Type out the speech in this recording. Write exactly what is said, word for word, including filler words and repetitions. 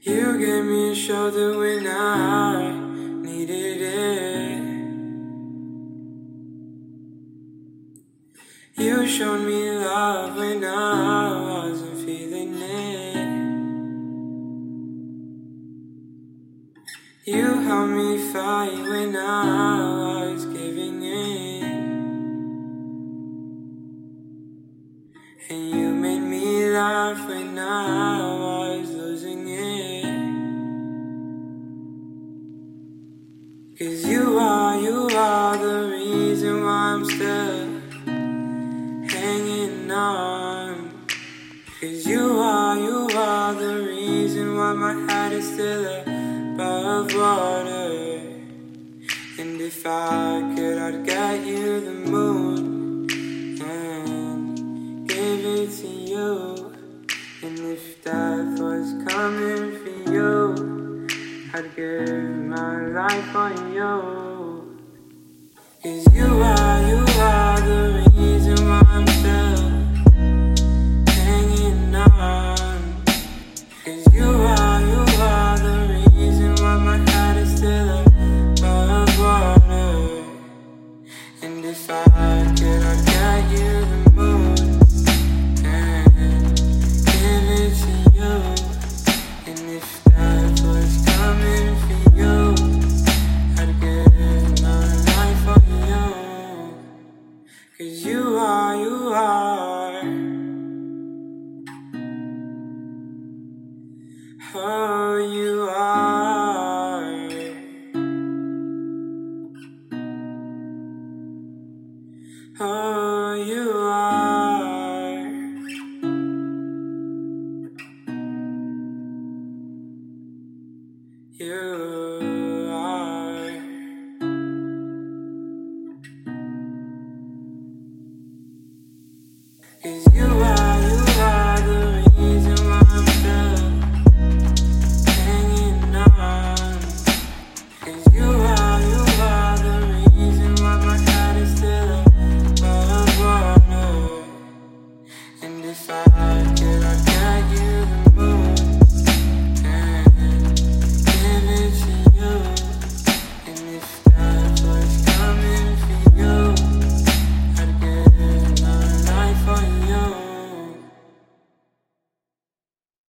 You gave me a shoulder when I needed it. You showed me love when I wasn't feeling it. You helped me fight when I was giving in. And you made me laugh when I was losing it. 'Cause you are, you are the reason why I'm still hanging on. 'Cause you are, you are the reason why my head is still above water. And if I could, I'd get you the moon and give it to you. And if death was coming for you, I'd give my life for you. 'Cause you are, you are the reason why I'm still hanging on. 'Cause you are, you are the reason why my head is still above water. And if I could, I'd get you the moon and give it to you. And if death was coming for you, I'd give my life for you. 'Cause you are, you are. Oh, you are. Oh, you are. You